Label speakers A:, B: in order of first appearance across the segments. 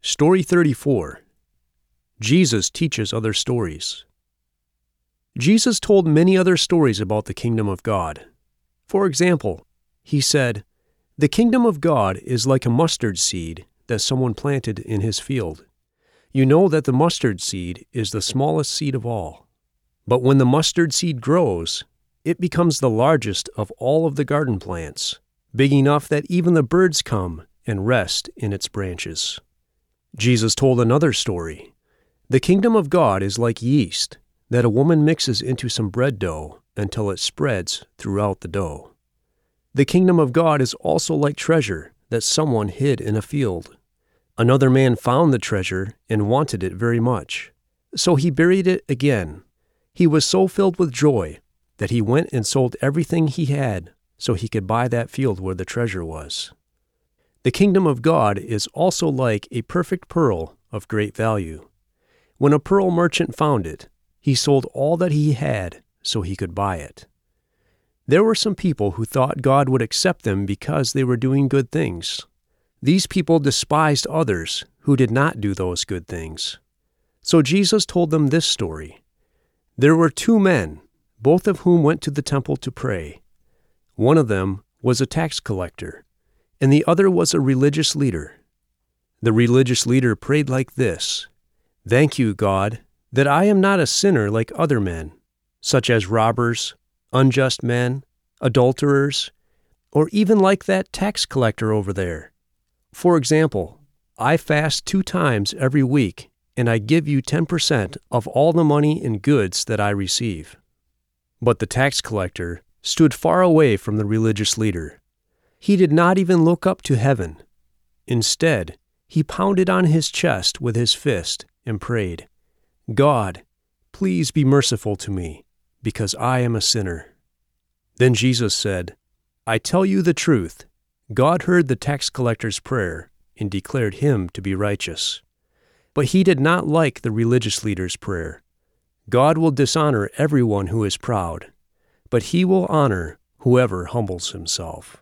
A: Story 34. Jesus teaches other stories. Jesus told many other stories about the kingdom of God. For example, he said, "The kingdom of God is like a mustard seed that someone planted in his field. You know that the mustard seed is the smallest seed of all. But when the mustard seed grows, it becomes the largest of all of the garden plants, big enough that even the birds come and rest in its branches." Jesus told another story. The kingdom of God is like yeast that a woman mixes into some bread dough until it spreads throughout the dough. The kingdom of God is also like treasure that someone hid in a field. Another man found the treasure and wanted it very much, so he buried it again. He was so filled with joy that he went and sold everything he had so he could buy that field where the treasure was. The kingdom of God is also like a perfect pearl of great value. When a pearl merchant found it, he sold all that he had so he could buy it. There were some people who thought God would accept them because they were doing good things. These people despised others who did not do those good things. So Jesus told them this story. There were two men, both of whom went to the temple to pray. One of them was a tax collector, and the other was a religious leader. The religious leader prayed like this: "Thank you, God, that I am not a sinner like other men, such as robbers, unjust men, adulterers, or even like that tax collector over there. For example, I fast 2 times every week, and I give you 10% of all the money and goods that I receive." But the tax collector stood far away from the religious leader. He did not even look up to heaven. Instead, he pounded on his chest with his fist and prayed, "God, please be merciful to me, because I am a sinner." Then Jesus said, "I tell you the truth, God heard the tax collector's prayer and declared him to be righteous. But he did not like the religious leader's prayer. God will dishonor everyone who is proud, but he will honor whoever humbles himself."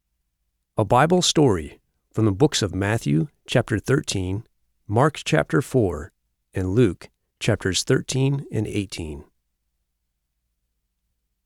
A: A Bible story from the books of Matthew chapter 13, Mark chapter 4, and Luke chapters 13 and 18.